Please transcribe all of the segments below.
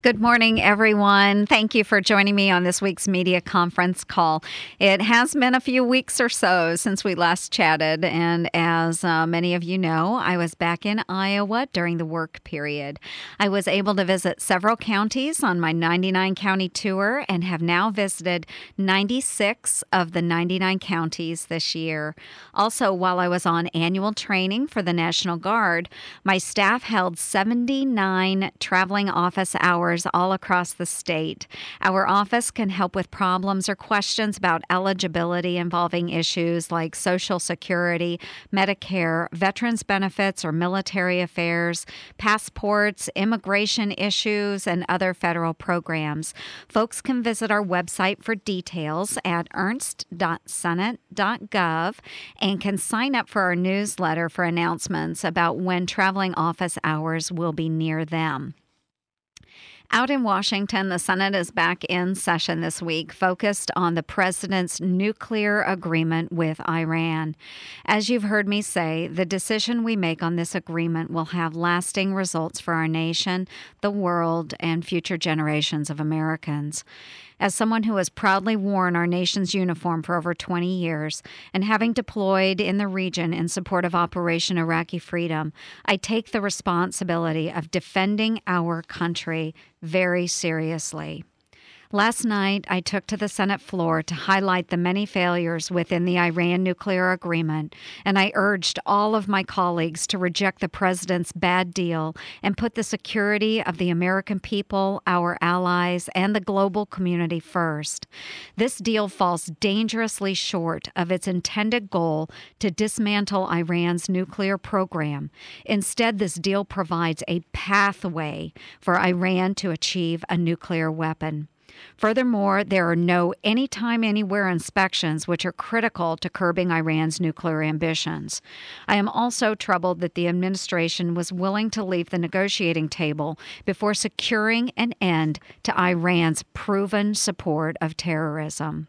Good morning, everyone. Thank you for joining me on this week's media conference call. It has been a few weeks or so since we last chatted, and as many of you know, I was back in Iowa during the work period. I was able to visit several counties on my 99 county tour and have now visited 96 of the 99 counties this year. Also, while I was on annual training for the National Guard, my staff held 79 traveling office hours all across the state. Our office can help with problems or questions about eligibility involving issues like Social Security, Medicare, veterans benefits, or military affairs, passports, immigration issues, and other federal programs. Folks can visit our website for details at ernst.senate.gov and can sign up for our newsletter for announcements about when traveling office hours will be near them. Out in Washington, the Senate is back in session this week, focused on the president's nuclear agreement with Iran. As you've heard me say, the decision we make on this agreement will have lasting results for our nation, the world, and future generations of Americans. As someone who has proudly worn our nation's uniform for over 20 years and having deployed in the region in support of Operation Iraqi Freedom, I take the responsibility of defending our country very seriously. Last night, I took to the Senate floor to highlight the many failures within the Iran nuclear agreement, and I urged all of my colleagues to reject the president's bad deal and put the security of the American people, our allies, and the global community first. This deal falls dangerously short of its intended goal to dismantle Iran's nuclear program. Instead, this deal provides a pathway for Iran to achieve a nuclear weapon. Furthermore, there are no anytime, anywhere inspections, which are critical to curbing Iran's nuclear ambitions. I am also troubled that the administration was willing to leave the negotiating table before securing an end to Iran's proven support of terrorism.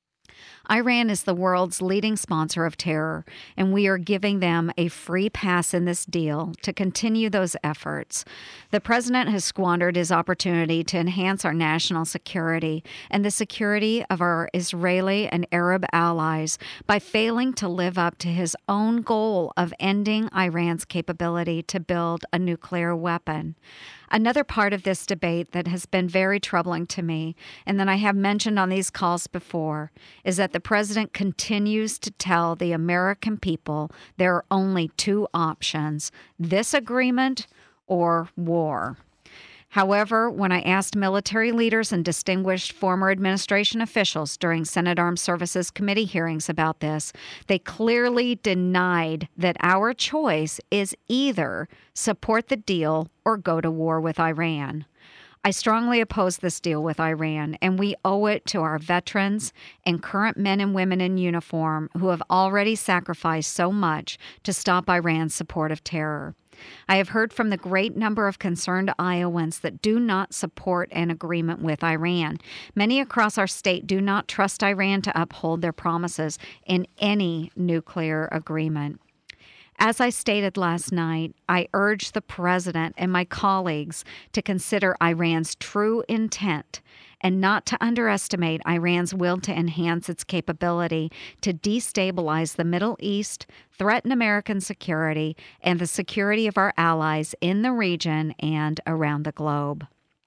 Iran is the world's leading sponsor of terror, and we are giving them a free pass in this deal to continue those efforts. The president has squandered his opportunity to enhance our national security and the security of our Israeli and Arab allies by failing to live up to his own goal of ending Iran's capability to build a nuclear weapon. Another part of this debate that has been very troubling to me, and that I have mentioned on these calls before, is that the president continues to tell the American people there are only two options: this agreement or war. However, when I asked military leaders and distinguished former administration officials during Senate Armed Services Committee hearings about this, they clearly denied that our choice is either support the deal or go to war with Iran. I strongly oppose this deal with Iran, and we owe it to our veterans and current men and women in uniform who have already sacrificed so much to stop Iran's support of terror. I have heard from the great number of concerned Iowans that do not support an agreement with Iran. Many across our state do not trust Iran to uphold their promises in any nuclear agreement. As I stated last night, I urge the president and my colleagues to consider Iran's true intent and not to underestimate Iran's will to enhance its capability to destabilize the Middle East, threaten American security, and the security of our allies in the region and around the globe.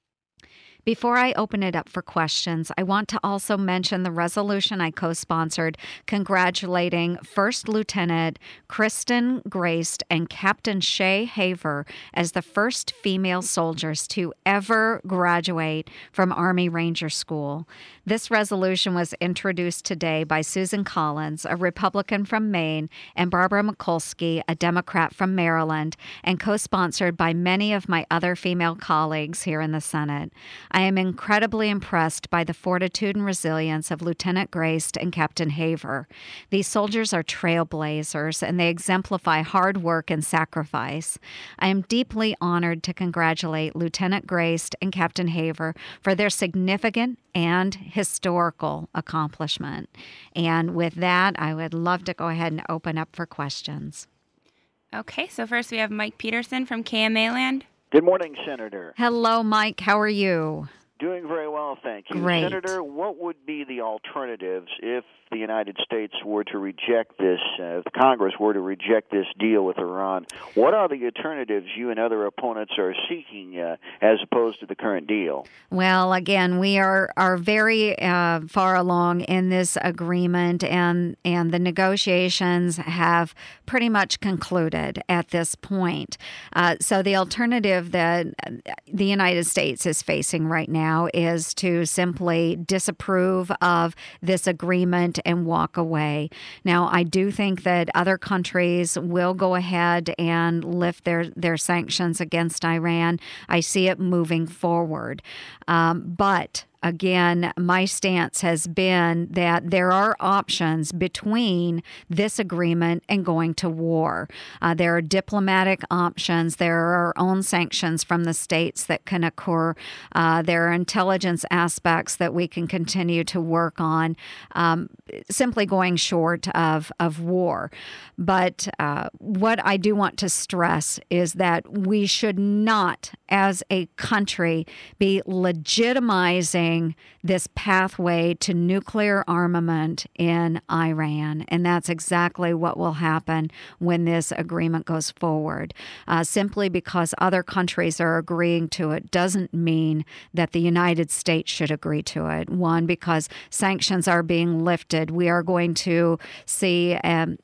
Before I open it up for questions, I want to also mention the resolution I co-sponsored congratulating First Lieutenant Kristen Graced and Captain Shay Haver as the first female soldiers to ever graduate from Army Ranger School. This resolution was introduced today by Susan Collins, a Republican from Maine, and Barbara Mikulski, a Democrat from Maryland, and co-sponsored by many of my other female colleagues here in the Senate. I am incredibly impressed by the fortitude and resilience of Lieutenant Graced and Captain Haver. These soldiers are trailblazers, and they exemplify hard work and sacrifice. I am deeply honored to congratulate Lieutenant Graced and Captain Haver for their significant and historical accomplishment. And with that, I would love to go ahead and open up for questions. Okay, so first we have Mike Peterson from KMA Land. Good morning, Senator. Hello, Mike. How are you? Doing very well, thank you. Great. Senator, what would be the alternatives if the United States were to reject this, if Congress were to reject this deal with Iran? What are the alternatives you and other opponents are seeking as opposed to the current deal? Well, again, we are very far along in this agreement, and the negotiations have pretty much concluded at this point. So the alternative that the United States is facing right now is to simply disapprove of this agreement and walk away. Now, I do think that other countries will go ahead and lift their sanctions against Iran. I see it moving forward. But again, my stance has been that there are options between this agreement and going to war. There are diplomatic options. There are our own sanctions from the states that can occur. There are intelligence aspects that we can continue to work on, simply going short of war. But what I do want to stress is that we should not, as a country, be legitimizing this pathway to nuclear armament in Iran. And that's exactly what will happen when this agreement goes forward. Simply because other countries are agreeing to it doesn't mean that the United States should agree to it. One, because sanctions are being lifted. We are going to see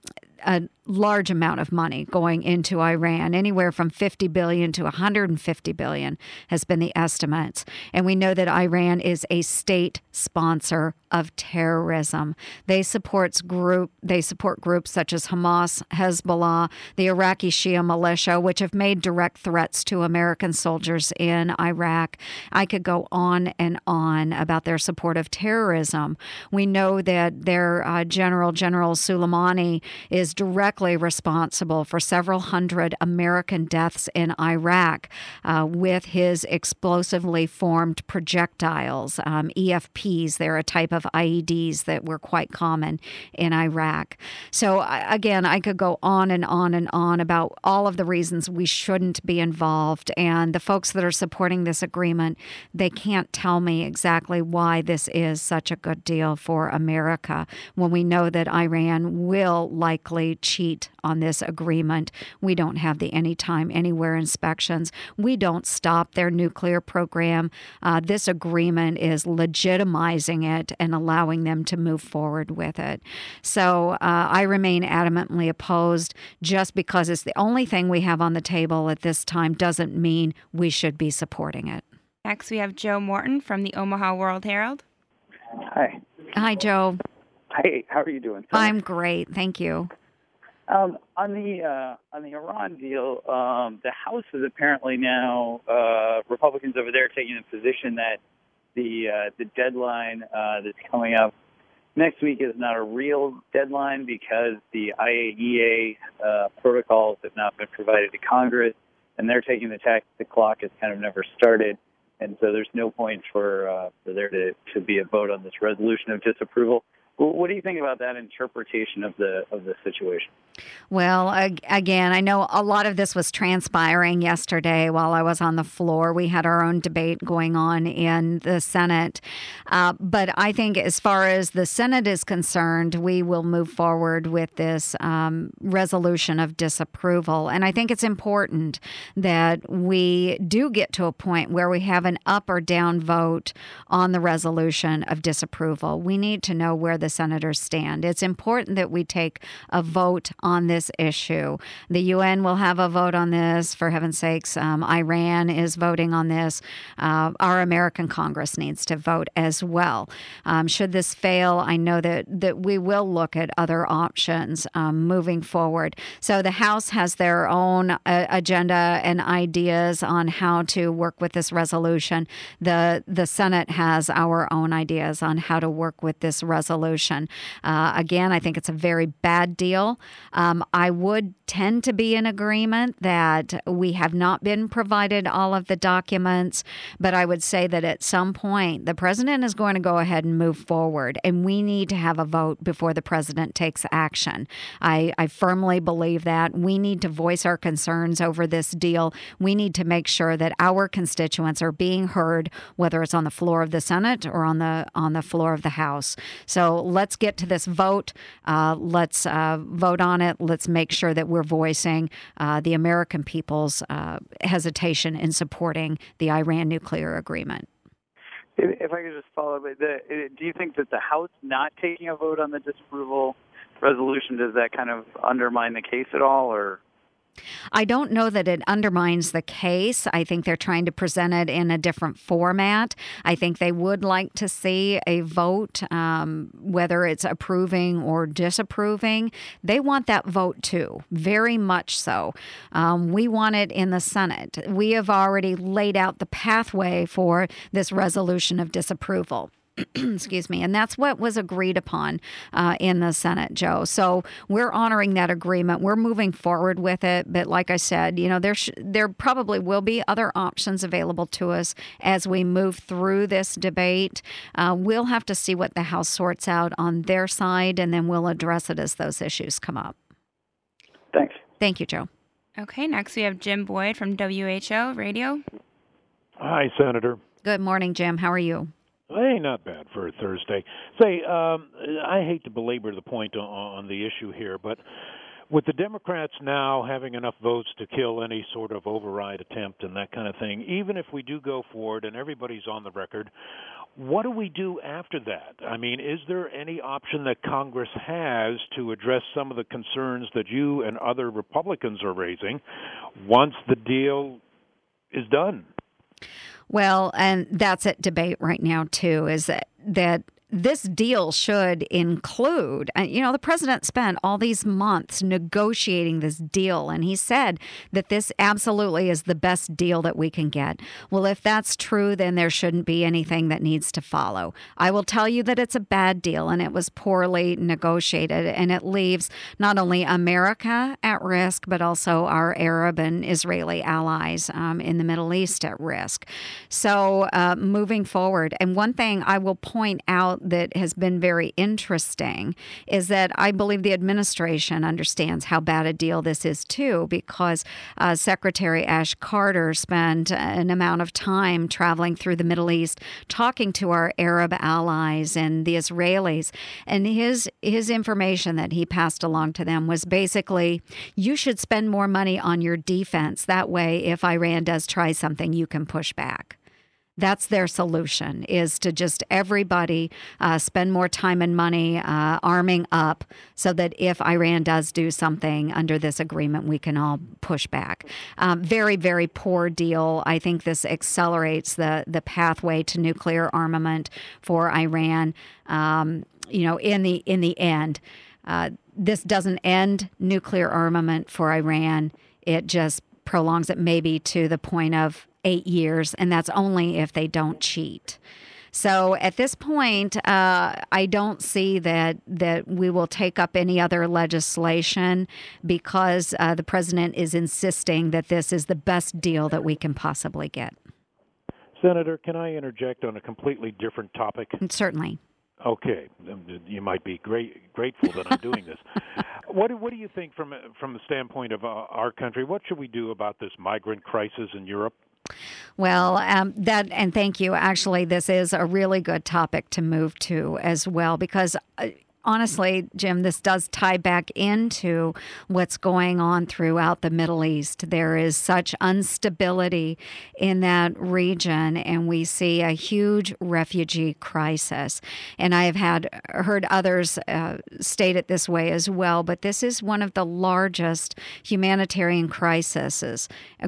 a large amount of money going into Iran. Anywhere from $50 billion to $150 billion has been the estimates. And we know that Iran is a state sponsor of terrorism. They support groups such as Hamas, Hezbollah, the Iraqi Shia militia, which have made direct threats to American soldiers in Iraq. I could go on and on about their support of terrorism. We know that their General Soleimani is directly responsible for several hundred American deaths in Iraq with his explosively formed projectiles, EFPs. They're a type of IEDs that were quite common in Iraq. So again, I could go on and on and on about all of the reasons we shouldn't be involved. And the folks that are supporting this agreement, they can't tell me exactly why this is such a good deal for America when we know that Iran will likely cheat on this agreement. We don't have the anytime, anywhere inspections. We don't stop their nuclear program. This agreement is legitimizing it and allowing them to move forward with it. So I remain adamantly opposed. Just because it's the only thing we have on the table at this time doesn't mean we should be supporting it. Next, we have Joe Morton from the Omaha World-Herald. Hi. Hi, Joe. Hi, how are you doing? I'm great. Thank you. On the Iran deal, the House is apparently now Republicans over there taking the position that the deadline that's coming up next week is not a real deadline because the IAEA protocols have not been provided to Congress, and they're taking the tack the clock has kind of never started, and so there's no point for there to be a vote on this resolution of disapproval. What do you think about that interpretation of the situation? Well, again, I know a lot of this was transpiring yesterday while I was on the floor. We had our own debate going on in the Senate. But I think as far as the Senate is concerned, we will move forward with this resolution of disapproval. And I think it's important that we do get to a point where we have an up or down vote on the resolution of disapproval. We need to know where the senators stand. It's important that we take a vote on this issue. The UN will have a vote on this. For heaven's sakes, Iran is voting on this. Our American Congress needs to vote as well. Should this fail, I know that we will look at other options moving forward. So the House has their own agenda and ideas on how to work with this resolution. The Senate has our own ideas on how to work with this resolution. resolution. Again, I think it's a very bad deal. I would tend to be in agreement that we have not been provided all of the documents, but I would say that at some point the president is going to go ahead and move forward, and we need to have a vote before the president takes action. I firmly believe that. We need to voice our concerns over this deal. We need to make sure that our constituents are being heard, whether it's on the floor of the Senate or on the floor of the House. So let's get to this vote. Let's vote on it. Let's make sure that we're voicing the American people's hesitation in supporting the Iran nuclear agreement. If I could just follow up, do you think that the House not taking a vote on the disapproval resolution, does that kind of undermine the case at all, or? I don't know that it undermines the case. I think they're trying to present it in a different format. I think they would like to see a vote, whether it's approving or disapproving. They want that vote too, very much so. We want it in the Senate. We have already laid out the pathway for this resolution of disapproval. Excuse me. And that's what was agreed upon in the Senate, Joe. So we're honoring that agreement. We're moving forward with it. But like I said, there probably will be other options available to us as we move through this debate. We'll have to see what the House sorts out on their side, and then we'll address it as those issues come up. Thanks. Thank you, Joe. Okay, next we have Jim Boyd from WHO Radio. Hi, Senator. Good morning, Jim. How are you? Hey, not bad for a Thursday. Say, I hate to belabor the point on the issue here, but with the Democrats now having enough votes to kill any sort of override attempt and that kind of thing, even if we do go forward and everybody's on the record, what do we do after that? I mean, is there any option that Congress has to address some of the concerns that you and other Republicans are raising once the deal is done? Well, and that's at debate right now, too, is that this deal should include, the president spent all these months negotiating this deal, and he said that this absolutely is the best deal that we can get. Well, if that's true, then there shouldn't be anything that needs to follow. I will tell you that it's a bad deal, and it was poorly negotiated, and it leaves not only America at risk, but also our Arab and Israeli allies in the Middle East at risk. So moving forward, and one thing I will point out that has been very interesting is that I believe the administration understands how bad a deal this is too, because Secretary Ash Carter spent an amount of time traveling through the Middle East, talking to our Arab allies and the Israelis, and his information that he passed along to them was basically, you should spend more money on your defense. That way, if Iran does try something, you can push back. That's their solution, is to just everybody spend more time and money arming up so that if Iran does do something under this agreement, we can all push back. Very, very poor deal. I think this accelerates the pathway to nuclear armament for Iran. In the end, this doesn't end nuclear armament for Iran. It just prolongs it maybe to the point of 8 years, and that's only if they don't cheat. So at this point, I don't see that we will take up any other legislation because the president is insisting that this is the best deal that we can possibly get. Senator, can I interject on a completely different topic? Certainly. Okay, you might be grateful that I'm doing this. What do you think from the standpoint of our country? What should we do about this migrant crisis in Europe? Well, and thank you. Actually, this is a really good topic to move to as well, because honestly, Jim, this does tie back into what's going on throughout the Middle East. There is such instability in that region, and we see a huge refugee crisis. And I have heard others state it this way as well, but this is one of the largest humanitarian crises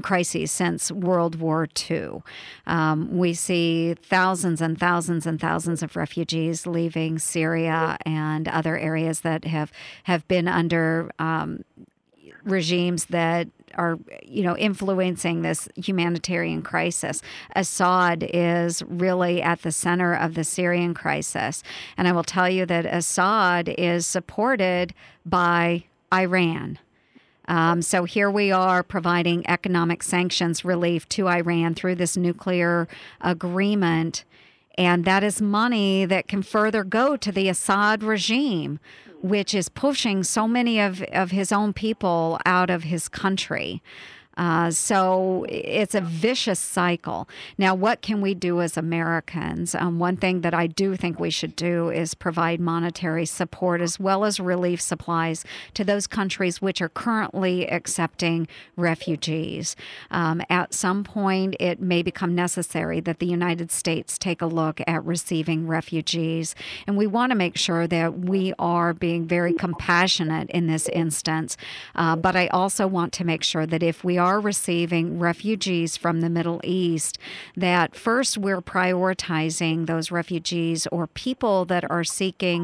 since World War II. We see thousands and thousands and thousands of refugees leaving Syria and other areas that have been under regimes that are influencing this humanitarian crisis. Assad is really at the center of the Syrian crisis. And I will tell you that Assad is supported by Iran. So here we are providing economic sanctions relief to Iran through this nuclear agreement. And that is money that can further go to the Assad regime, which is pushing so many of his own people out of his country. So it's a vicious cycle. Now, what can we do as Americans? One thing that I do think we should do is provide monetary support as well as relief supplies to those countries which are currently accepting refugees. At some point, it may become necessary that the United States take a look at receiving refugees. And we want to make sure that we are being very compassionate in this instance. But I also want to make sure that if we are receiving refugees from the Middle East, that first we're prioritizing those refugees or people that are seeking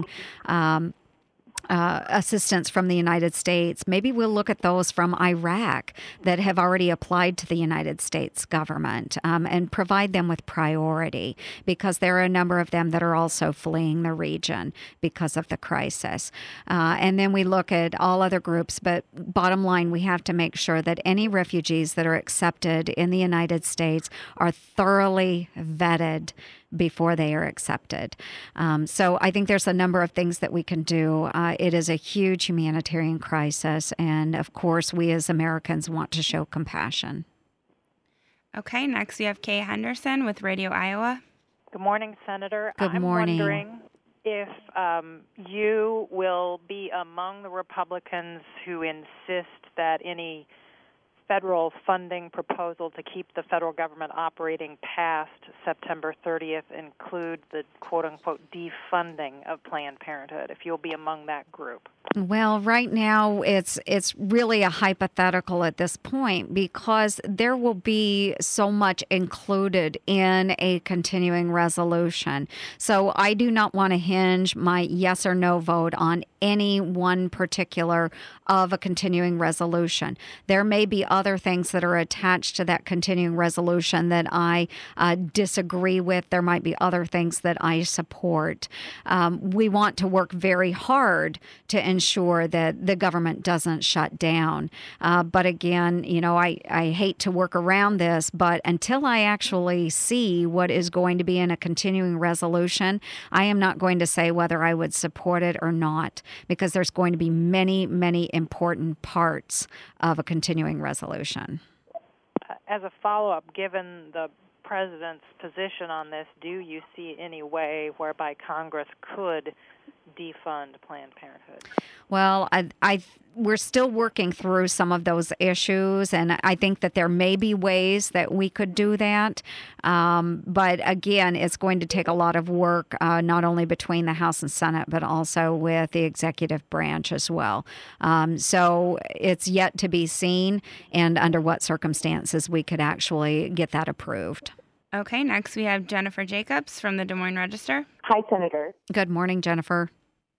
assistance from the United States. Maybe we'll look at those from Iraq that have already applied to the United States government and provide them with priority, because there are a number of them that are also fleeing the region because of the crisis. And then we look at all other groups, but bottom line, we have to make sure that any refugees that are accepted in the United States are thoroughly vetted before they are accepted. So I think there's a number of things that we can do. It is a huge humanitarian crisis, and of course, we as Americans want to show compassion. Okay, next we have Kay Henderson with Radio Iowa. Good morning, Senator. Good morning. I'm wondering if you will be among the Republicans who insist that any federal funding proposal to keep the federal government operating past September 30th include the quote-unquote defunding of Planned Parenthood, if you'll be among that group. Well, right now it's really a hypothetical at this point, because there will be so much included in a continuing resolution. So I do not want to hinge my yes or no vote on any one particular of a continuing resolution. There may be other things that are attached to that continuing resolution that I disagree with. There might be other things that I support. We want to work very hard to ensure that the government doesn't shut down. But again, I hate to work around this, but until I actually see what is going to be in a continuing resolution, I am not going to say whether I would support it or not, because there's going to be many, many important parts of a continuing resolution. As a follow-up, given the President's position on this, do you see any way whereby Congress could defund Planned Parenthood? Well, we're still working through some of those issues, and I think that there may be ways that we could do that. But again, it's going to take a lot of work, not only between the House and Senate, but also with the executive branch as well. So it's yet to be seen, and under what circumstances we could actually get that approved. Okay, next we have Jennifer Jacobs from the Des Moines Register. Hi, Senator. Good morning, Jennifer.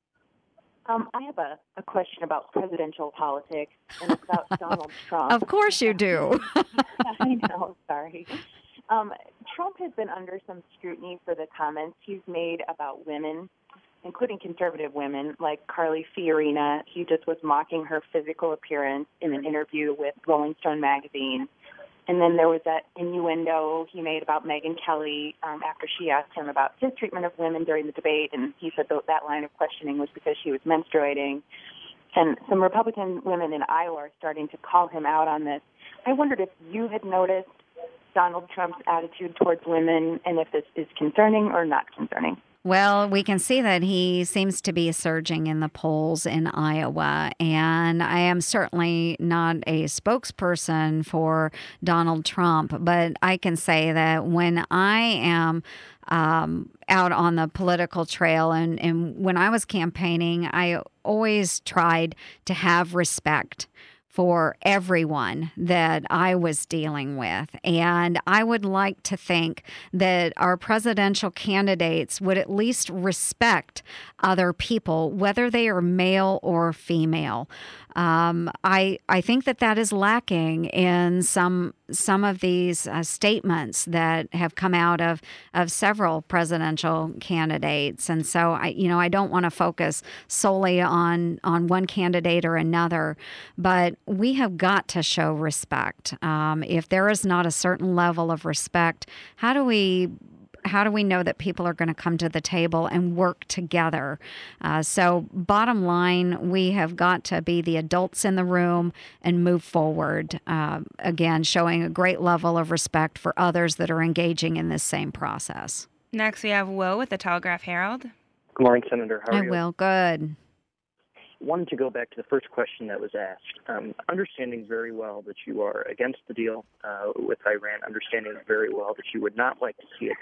I have a question about presidential politics, and it's about Donald Trump. Of course you do. I know, sorry. Trump has been under some scrutiny for the comments he's made about women, including conservative women, like Carly Fiorina. He just was mocking her physical appearance in an interview with Rolling Stone magazine. And then there was that innuendo he made about Megyn Kelly after she asked him about his treatment of women during the debate, and he said that line of questioning was because she was menstruating. And some Republican women in Iowa are starting to call him out on this. I wondered if you had noticed Donald Trump's attitude towards women, and if this is concerning or not concerning. Well, we can see that he seems to be surging in the polls in Iowa, and I am certainly not a spokesperson for Donald Trump, but I can say that when I am out on the political trail and when I was campaigning, I always tried to have respect for everyone that I was dealing with. And I would like to think that our presidential candidates would at least respect other people, whether they are male or female. I think that is lacking in some of these statements that have come out of several presidential candidates, and so I don't want to focus solely on one candidate or another, but we have got to show respect. If there is not a certain level of respect, how do we know that people are going to come to the table and work together? So bottom line, we have got to be the adults in the room and move forward, again, showing a great level of respect for others that are engaging in this same process. Next, we have Will with the Telegraph Herald. Good morning, Senator. How are you? I will. Good. Wanted to go back to the first question that was asked. Understanding very well that you are against the deal with Iran, understanding very well that you would not like to see it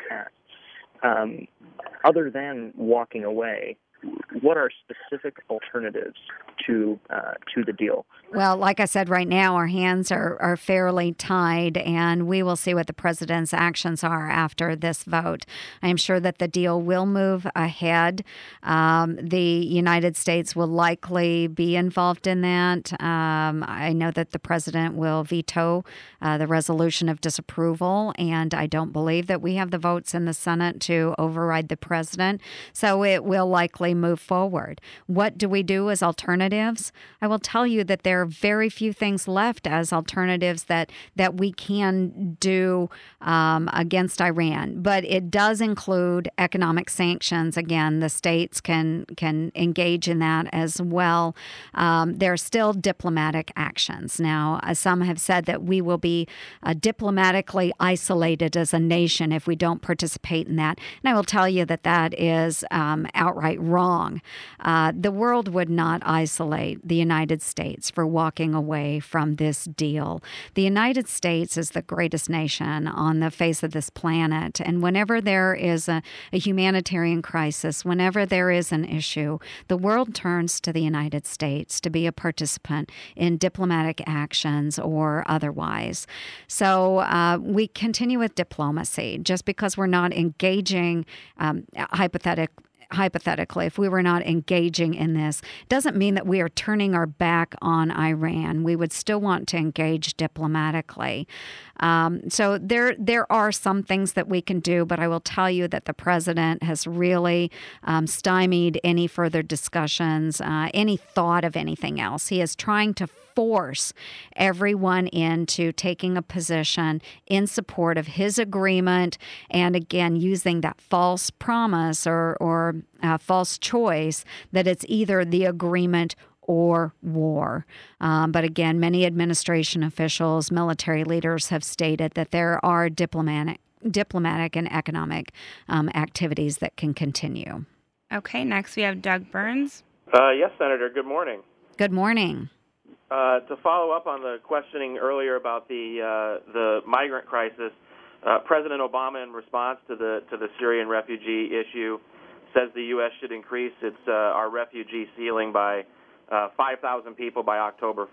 pass. Other than walking away, what are specific alternatives to the deal? Well, like I said, right now our hands are fairly tied, and we will see what the president's actions are after this vote. I am sure that the deal will move ahead. The United States will likely be involved in that. I know that the president will veto the resolution of disapproval, and I don't believe that we have the votes in the Senate to override the president, so it will likely move forward. What do we do as alternatives? I will tell you that there are very few things left as alternatives that we can do against Iran, but it does include economic sanctions. Again, the states can engage in that as well. There are still diplomatic actions. Now, some have said that we will be diplomatically isolated as a nation if we don't participate in that, and I will tell you that is outright wrong. The world would not isolate the United States for walking away from this deal. The United States is the greatest nation on the face of this planet, and whenever there is a humanitarian crisis, whenever there is an issue, the world turns to the United States to be a participant in diplomatic actions or otherwise. So we continue with diplomacy. Just because we're not engaging hypothetically, if we were not engaging in this, doesn't mean that we are turning our back on Iran. We would still want to engage diplomatically. So there are some things that we can do, but I will tell you that the president has really stymied any further discussions, any thought of anything else. He is trying to force everyone into taking a position in support of his agreement, and again, using that false promise or false choice that it's either the agreement or war. But again, many administration officials, military leaders have stated that there are diplomatic and economic activities that can continue. Okay, next we have Doug Burns. Yes, Senator. Good morning. Good morning. To follow up on the questioning earlier about the migrant crisis, President Obama, in response to the Syrian refugee issue, says the U.S. should increase our refugee ceiling by 5,000 people by October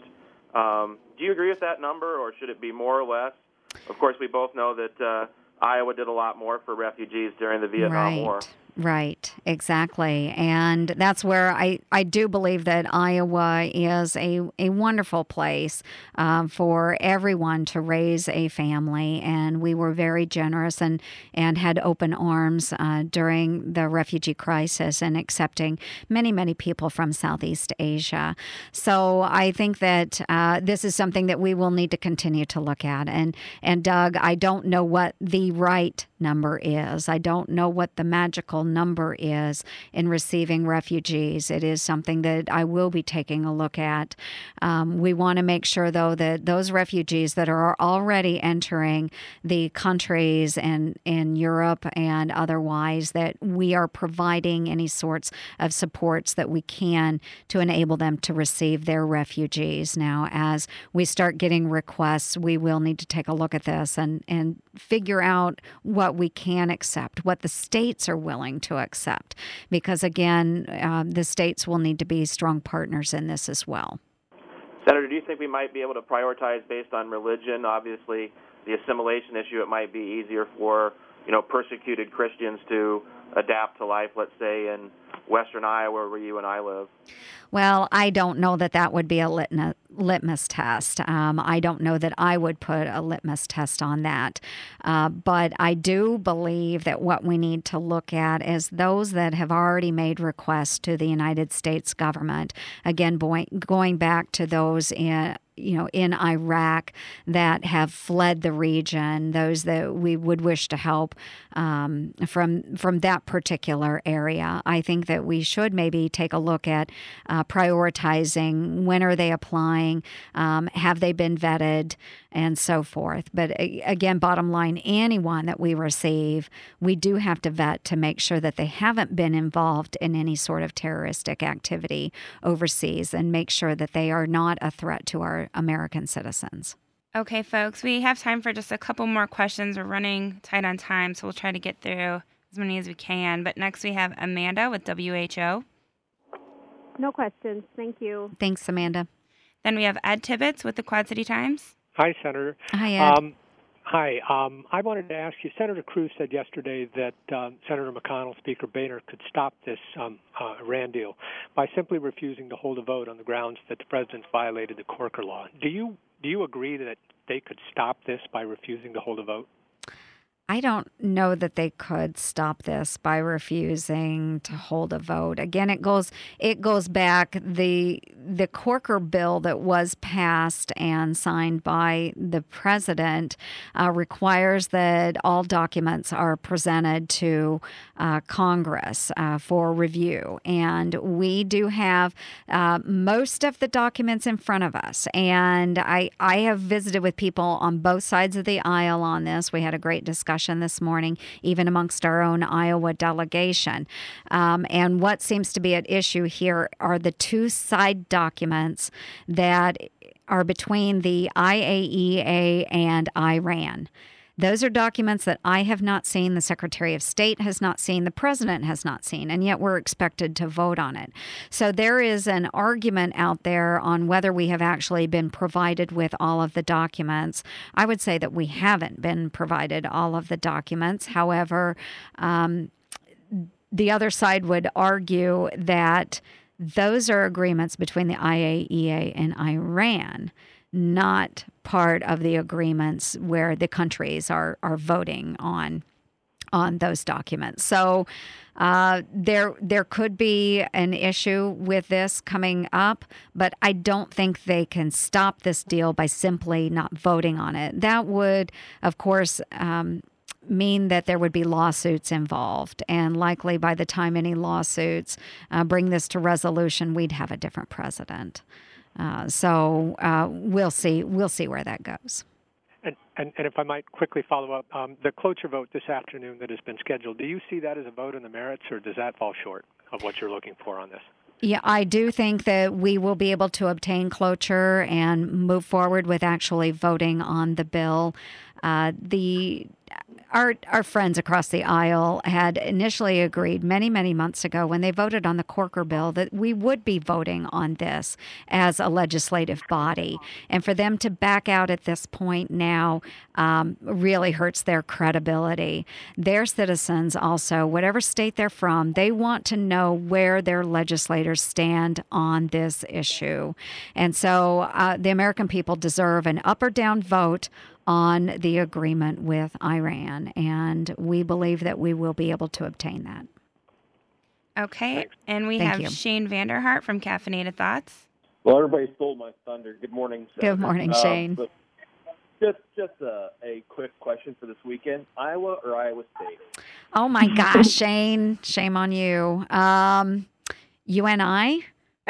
1st. Do you agree with that number, or should it be more or less? Of course, we both know that Iowa did a lot more for refugees during the Vietnam War. Right, exactly. And that's where I do believe that Iowa is a wonderful place for everyone to raise a family. And we were very generous and had open arms during the refugee crisis and accepting many, many people from Southeast Asia. So I think that this is something that we will need to continue to look at. And Doug, I don't know what the right number is. I don't know what the magical number is in receiving refugees. It is something that I will be taking a look at. We want to make sure, though, that those refugees that are already entering the countries and in Europe and otherwise, that we are providing any sorts of supports that we can to enable them to receive their refugees. Now, as we start getting requests, we will need to take a look at this and figure out what we can accept, what the states are willing to accept, because again, the states will need to be strong partners in this as well. Senator, do you think we might be able to prioritize based on religion? Obviously, the assimilation issue, it might be easier for persecuted Christians to adapt to life, let's say, in western Iowa, where you and I live. Well, I don't know that that would be a litmus test. I don't know that I would put a litmus test on that. But I do believe that what we need to look at is those that have already made requests to the United States government. Again, going back to those in Iraq that have fled the region, those that we would wish to help from that particular area. I think that we should maybe take a look at prioritizing when are they applying, have they been vetted, and so forth. But again, bottom line, anyone that we receive, we do have to vet to make sure that they haven't been involved in any sort of terroristic activity overseas and make sure that they are not a threat to our American citizens. Okay, folks, we have time for just a couple more questions. We're running tight on time, so we'll try to get through as many as we can. But next we have Amanda with WHO. No questions. Thank you. Thanks, Amanda. Then we have Ed Tibbetts with the Quad City Times. Hi, Senator. Hi, Ed. Hi. I wanted to ask you, Senator Cruz said yesterday that Senator McConnell, Speaker Boehner, could stop this Iran deal by simply refusing to hold a vote on the grounds that the president's violated the Corker Law. Do you agree that they could stop this by refusing to hold a vote? I don't know that they could stop this by refusing to hold a vote. Again, it goes back. The Corker bill that was passed and signed by the president requires that all documents are presented to Congress for review. And we do have most of the documents in front of us. And I have visited with people on both sides of the aisle on this. We had a great discussion this morning, even amongst our own Iowa delegation. And what seems to be at issue here are the two side documents that are between the IAEA and Iran. Those are documents that I have not seen, the Secretary of State has not seen, the President has not seen, and yet we're expected to vote on it. So there is an argument out there on whether we have actually been provided with all of the documents. I would say that we haven't been provided all of the documents. However, the other side would argue that those are agreements between the IAEA and Iran, not part of the agreements where the countries are voting on those documents. So there could be an issue with this coming up, but I don't think they can stop this deal by simply not voting on it. That would, of course, mean that there would be lawsuits involved, and likely by the time any lawsuits bring this to resolution, we'd have a different president. So we'll see where that goes. And if I might quickly follow up, the cloture vote this afternoon that has been scheduled, do you see that as a vote on the merits, or does that fall short of what you're looking for on this? Yeah, I do think that we will be able to obtain cloture and move forward with actually voting on the bill. Our friends across the aisle had initially agreed many, many months ago when they voted on the Corker bill that we would be voting on this as a legislative body. And for them to back out at this point now really hurts their credibility. Their citizens also, whatever state they're from, they want to know where their legislators stand on this issue. And so the American people deserve an up or down vote on the agreement with Iran, and we believe that we will be able to obtain that. Okay, Thanks. and we Thank have you. Shane Vanderhart from Caffeinated Thoughts. Well, everybody stole my thunder. Good morning, Senator. Good morning, Shane. But just a quick question for this weekend: Iowa or Iowa State? Oh my gosh, Shane, shame on you. UNI.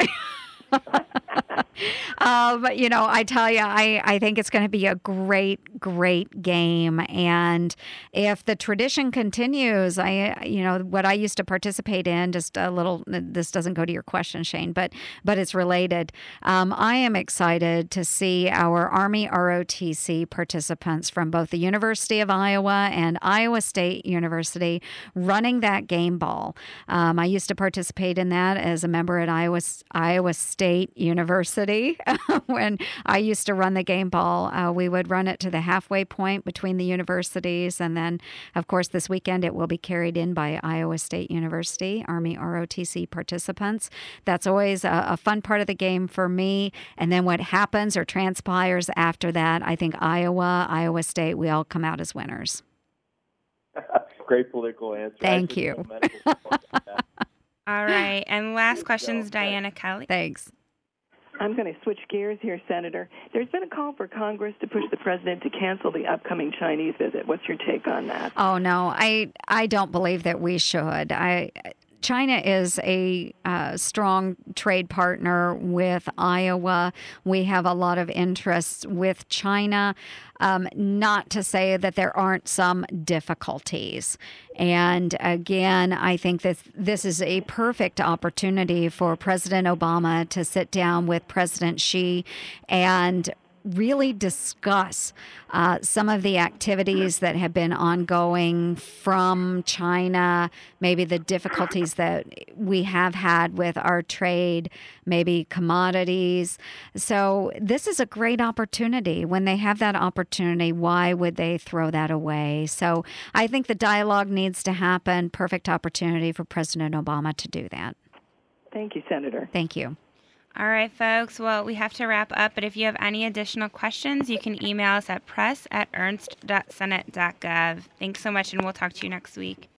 But, I tell you, I think it's going to be a great, great game. And if the tradition continues, what I used to participate in, just a little, this doesn't go to your question, Shane, but it's related. I am excited to see our Army ROTC participants from both the University of Iowa and Iowa State University running that game ball. I used to participate in that as a member at Iowa State University. University. When I used to run the game ball, we would run it to the halfway point between the universities. And then, of course, this weekend it will be carried in by Iowa State University, Army ROTC participants. That's always a fun part of the game for me. And then what happens or transpires after that, I think Iowa State, we all come out as winners. Great political answer. Thank you. All right. And last question's Diana Kelly. Thanks. I'm going to switch gears here, Senator. There's been a call for Congress to push the president to cancel the upcoming Chinese visit. What's your take on that? Oh, no, I don't believe that we should. China is a strong trade partner with Iowa. We have a lot of interests with China. Not to say that there aren't some difficulties. And again, I think that this is a perfect opportunity for President Obama to sit down with President Xi and really discuss some of the activities that have been ongoing from China, maybe the difficulties that we have had with our trade, maybe commodities. So this is a great opportunity. When they have that opportunity, why would they throw that away? So I think the dialogue needs to happen. Perfect opportunity for President Obama to do that. Thank you, Senator. Thank you. All right, folks. Well, we have to wrap up, but if you have any additional questions, you can email us at press@ernst.senate.gov. Thanks so much, and we'll talk to you next week.